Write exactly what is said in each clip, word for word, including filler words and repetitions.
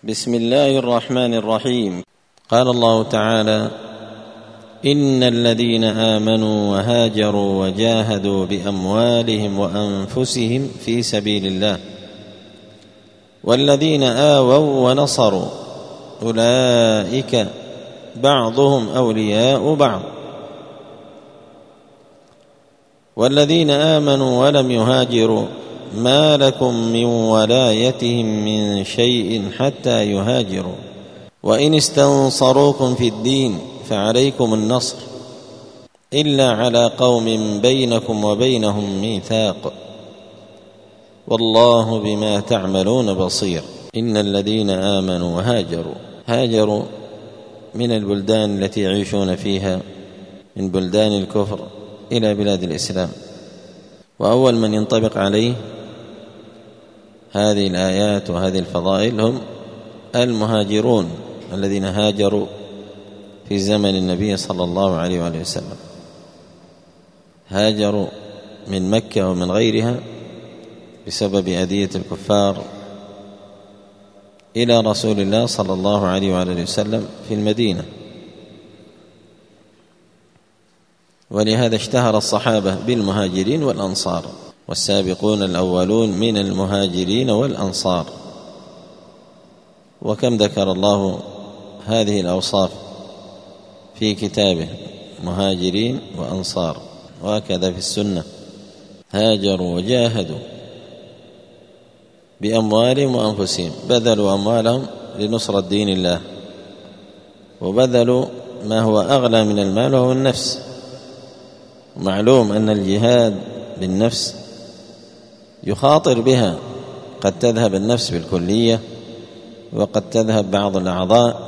بسم الله الرحمن الرحيم. قال الله تعالى: إن الذين آمنوا وهاجروا وجاهدوا بأموالهم وأنفسهم في سبيل الله والذين آووا ونصروا أولئك بعضهم أولياء بعض والذين آمنوا ولم يهاجروا ما لكم من ولايتهم من شيء حتى يهاجروا وإن استنصروكم في الدين فعليكم النصر إلا على قوم بينكم وبينهم ميثاق والله بما تعملون بصير. إن الذين آمنوا وهاجروا هاجروا من البلدان التي يعيشون فيها من بلدان الكفر إلى بلاد الإسلام، وأول من ينطبق عليه هذه الآيات وهذه الفضائل هم المهاجرون الذين هاجروا في زمن النبي صلى الله عليه وآله وسلم، هاجروا من مكة ومن غيرها بسبب أذية الكفار إلى رسول الله صلى الله عليه وآله وسلم في المدينة، ولهذا اشتهر الصحابة بالمهاجرين والأنصار، والسابقون الأولون من المهاجرين والأنصار. وكم ذكر الله هذه الأوصاف في كتابه: مهاجرين وأنصار، وهكذا في السنة: هاجروا وجاهدوا بأموالهم وأنفسهم، بذلوا أموالهم لنصرة دين الله، وبذلوا ما هو أغلى من المال وهو النفس. ومعلوم أن الجهاد بالنفس يخاطر بها، قد تذهب النفس بالكلية وقد تذهب بعض الأعضاء،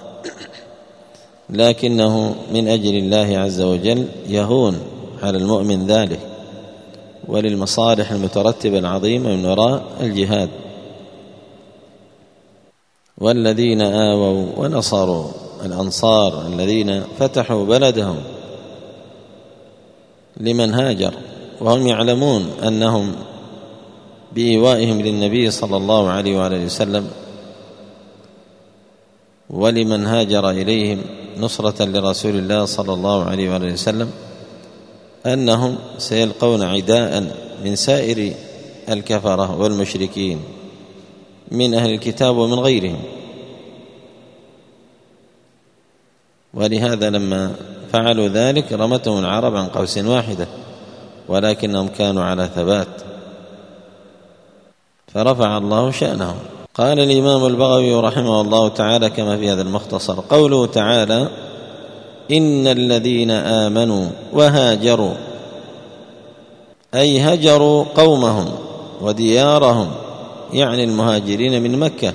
لكنه من أجل الله عز وجل يهون على المؤمن ذلك، وللمصالح المترتبة العظيمة من وراء الجهاد. والذين آووا ونصروا، الأنصار الذين فتحوا بلدهم لمن هاجر، وهم يعلمون أنهم بإيوائهم للنبي صلى الله عليه وآله وسلم ولمن هاجر إليهم نصرة لرسول الله صلى الله عليه وآله وسلم أنهم سيلقون عداء من سائر الكفرة والمشركين من أهل الكتاب ومن غيرهم. ولهذا لما فعلوا ذلك رمتهم العرب عن قوس واحدة، ولكنهم كانوا على ثبات فرفع الله شأنهم. قال الإمام البغوي رحمه الله تعالى كما في هذا المختصر: قوله تعالى: إن الذين آمنوا وهاجروا، أي هجروا قومهم وديارهم، يعني المهاجرين من مكة.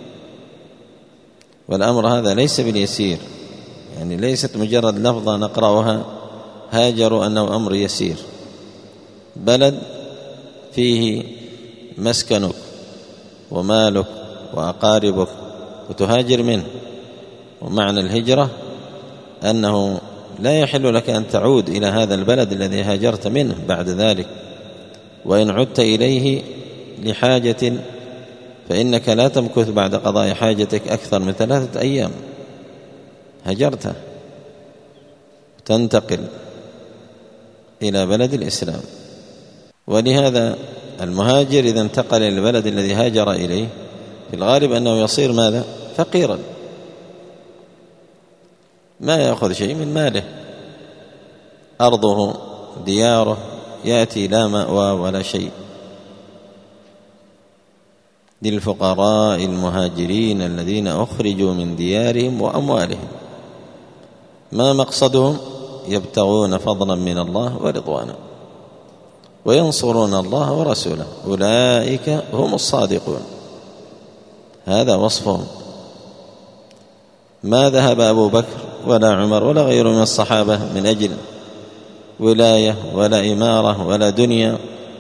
والأمر هذا ليس باليسير، يعني ليست مجرد لفظة نقرأها هاجروا أنه أمر يسير. بلد فيه مسكنك ومالك وأقاربك وتهاجر منه، ومعنى الهجرة أنه لا يحل لك أن تعود إلى هذا البلد الذي هاجرت منه بعد ذلك، وإن عدت إليه لحاجة فإنك لا تمكث بعد قضاء حاجتك أكثر من ثلاثة أيام، هجرته تنتقل إلى بلد الإسلام. ولهذا المهاجر إذا انتقل إلى البلد الذي هاجر إليه في الغالب أنه يصير ماذا؟ فقيرا، ما يأخذ شيء من ماله، أرضه دياره يأتي لا مأوى ولا شيء. للفقراء المهاجرين الذين أخرجوا من ديارهم وأموالهم، ما مقصدهم؟ يبتغون فضلا من الله ورضوانا وينصرون الله ورسوله، أولئك هم الصادقون. هذا وصفهم. ما ذهب أبو بكر ولا عمر ولا غيره من الصحابة من أجل ولاية ولا إمارة ولا دنيا،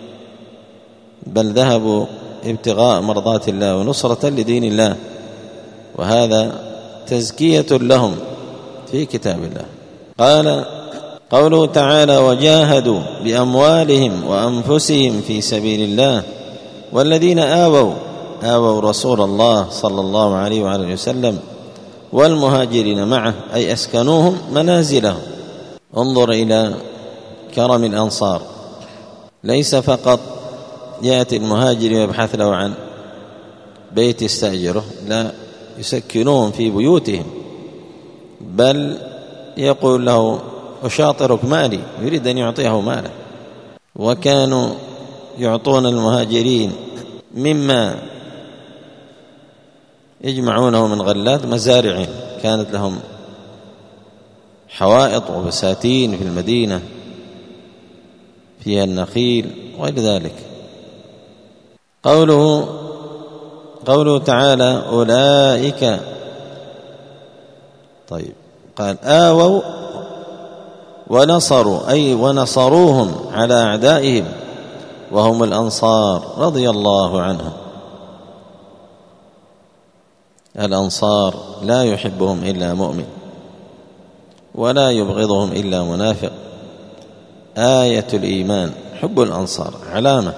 بل ذهبوا ابتغاء مرضات الله ونصرة لدين الله، وهذا تزكية لهم في كتاب الله. قال قوله تعالى: وجاهدوا بأموالهم وأنفسهم في سبيل الله والذين آووا، آووا رسول الله صلى الله عليه وعلى وسلم والمهاجرين معه، أي أسكنوهم منازلهم. انظر إلى كرم الأنصار، ليس فقط يأتي المهاجر ويبحث له عن بيت يستأجره، لا، يسكنوهم في بيوتهم، بل يقول له أشاطرك مالي، يريد أن يعطيه ماله. وكانوا يعطون المهاجرين مما يجمعونه من غلات مزارع، كانت لهم حوائط وبساتين في المدينة فيها النخيل وغير ذلك. قوله قوله تعالى أولئك، طيب قال آووا ونصروا، أي ونصروهم على أعدائهم، وهم الأنصار رضي الله عنهم. الأنصار لا يحبهم إلا مؤمن ولا يبغضهم إلا منافق. آية الإيمان حب الأنصار علامة،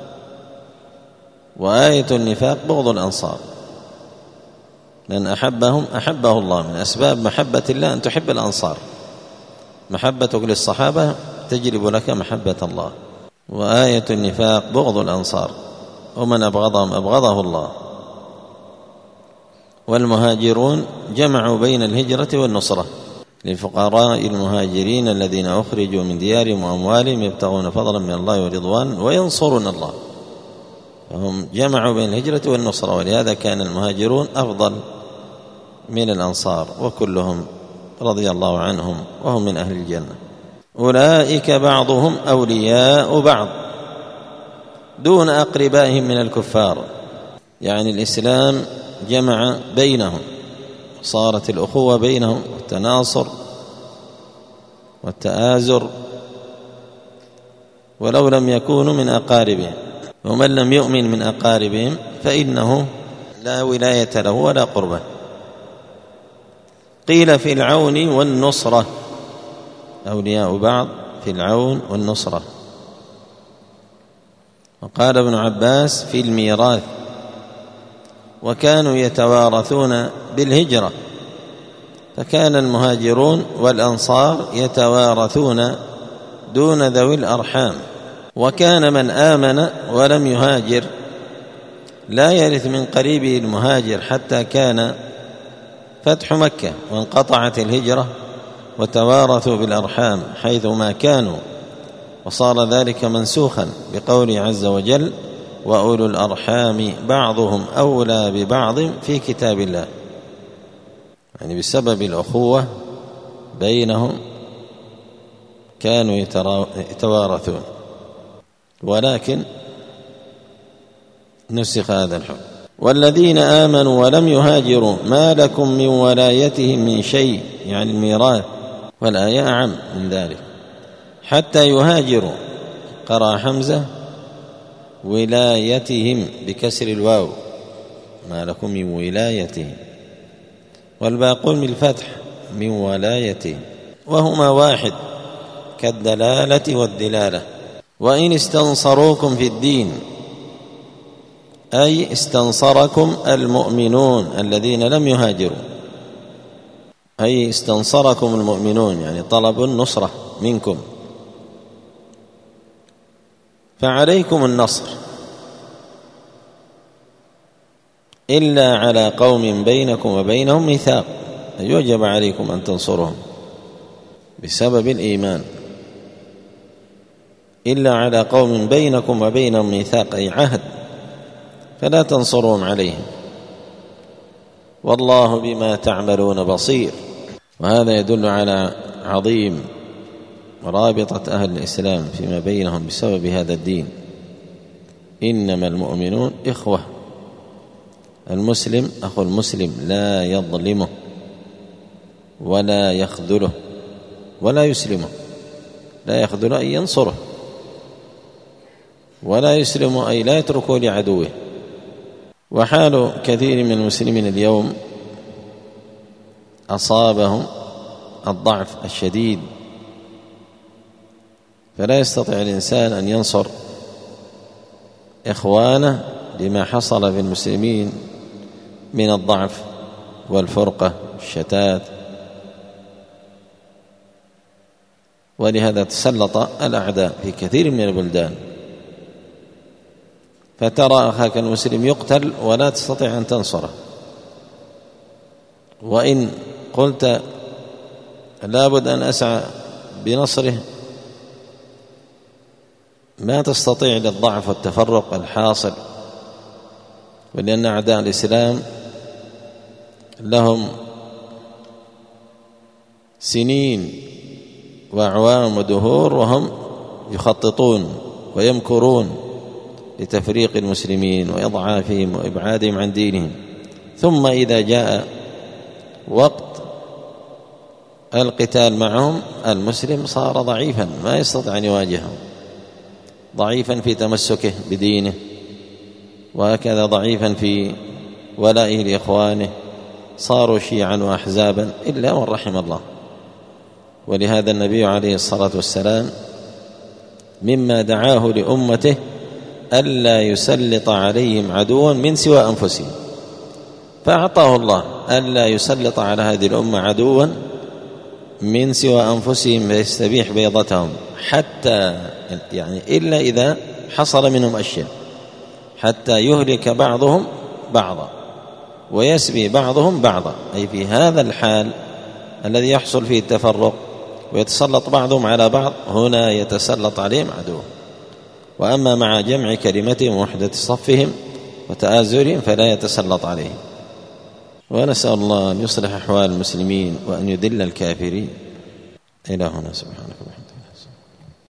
وآية النفاق بغض الأنصار. من أحبهم أحبه الله، من أسباب محبة الله أن تحب الأنصار، محبتك للصحابة تجلب لك محبة الله. وآية النفاق بغض الأنصار، ومن أبغضهم أبغضه الله. والمهاجرون جمعوا بين الهجرة والنصرة للفقراء المهاجرين الذين أخرجوا من ديارهم وأموالهم يبتغون فضلا من الله ورضوان وينصرون الله، فهم جمعوا بين الهجرة والنصرة، ولهذا كان المهاجرون أفضل من الأنصار، وكلهم رضي الله عنهم وهم من أهل الجنة. أولئك بعضهم أولياء بعض دون أقربائهم من الكفار، يعني الإسلام جمع بينهم، صارت الأخوة بينهم والتناصر والتآزر، ولو لم يكونوا من أقاربهم. ومن لم يؤمن من أقاربهم فإنه لا ولاية له ولا قربة. قيل في العون والنصرة، أولياء بعض في العون والنصرة. وقال ابن عباس في الميراث، وكانوا يتوارثون بالهجرة، فكان المهاجرون والأنصار يتوارثون دون ذوي الأرحام. وكان من آمن ولم يهاجر لا يرث من قريبه المهاجر حتى كان فتح مكة وانقطعت الهجرة وتوارثوا بالأرحام حيثما كانوا، وصار ذلك منسوخا بقوله عز وجل وأولو الأرحام بعضهم أولى ببعض في كتاب الله، يعني بسبب الأخوة بينهم كانوا يتوارثون، ولكن نسخ هذا الحكم. والذين آمنوا ولم يهاجروا ما لكم من ولايتهم من شيء، يعني الميراث، والآية أعم من ذلك، حتى يهاجروا. قرأ حمزة ولايتهم بكسر الواو، ما لكم من ولايتهم، والباقون بالفتح من ولايتهم، وهما واحد كالدلالة والدلالة. وإن استنصروكم في الدين، أي استنصركم المؤمنون الذين لم يهاجروا، أي استنصركم المؤمنون، يعني طلبوا النصرة منكم، فعليكم النصر إلا على قوم بينكم وبينهم ميثاق، يجب عليكم أن تنصرهم بسبب الإيمان، إلا على قوم بينكم وبينهم ميثاق، أي عهد، فلا تنصرهم عليهم، والله بما تعملون بصير. وهذا يدل على عظيم رابطة أهل الإسلام فيما بينهم بسبب هذا الدين. إنما المؤمنون إخوة، المسلم أخو المسلم لا يظلمه ولا يخذله ولا يسلمه، لا يخذله أي ينصره، ولا يسلمه أي لا يتركه لعدوه. وحال كثير من المسلمين اليوم أصابهم الضعف الشديد، فلا يستطيع الإنسان أن ينصر إخوانه لما حصل في المسلمين من الضعف والفرقة والشتات، ولهذا تسلط الأعداء في كثير من البلدان، فترى أخاك المسلم يقتل ولا تستطيع أن تنصره، وإن قلت لابد أن أسعى بنصره ما تستطيع للضعف والتفرق الحاصل، ولأن أعداء الإسلام لهم سنين وأعوام ودهور وهم يخططون ويمكرون لتفريق المسلمين وإضعافهم وإبعادهم عن دينهم، ثم إذا جاء وقت القتال معهم المسلم صار ضعيفا ما يستطيع أن يواجههم، ضعيفا في تمسكه بدينه، وهكذا ضعيفا في ولائه لإخوانه، صاروا شيعا وأحزابا إلا من رحم الله. ولهذا النبي عليه الصلاة والسلام مما دعاه لأمته ألا يسلط عليهم عدوا من سوى أنفسهم، فأعطاه الله ألا يسلط على هذه الأمة عدوا من سوى أنفسهم فيستبيح بيضتهم، حتى يعني إلا إذا حصل منهم أشياء، حتى يهلك بعضهم بعضا ويسبي بعضهم بعضا، أي في هذا الحال الذي يحصل فيه التفرق ويتسلط بعضهم على بعض، هنا يتسلط عليهم عدو. وأما مع جمع كلمتهم ووحدة صفهم وتآزرهم فلا يتسلط عليهم. ونسأل الله أن يصلح أحوال المسلمين وأن يذل الكافرين. إلى هنا سبحانك.